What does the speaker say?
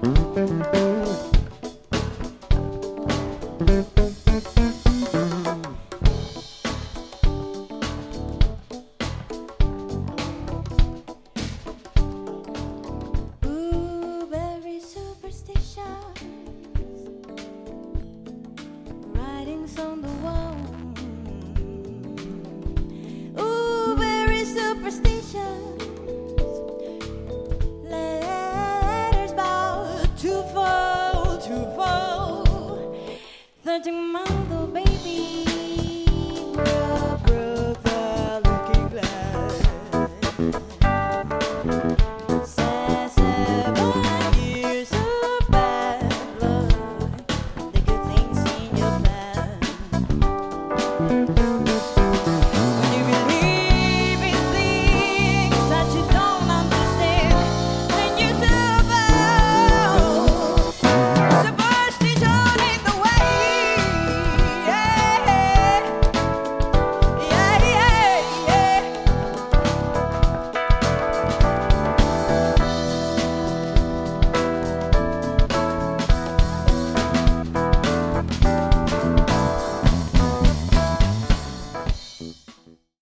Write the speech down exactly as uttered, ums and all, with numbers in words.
Ooh, very superstitious writings on the wall. Ooh, very superstitious letters bow to fall, to fall. Thirteen months.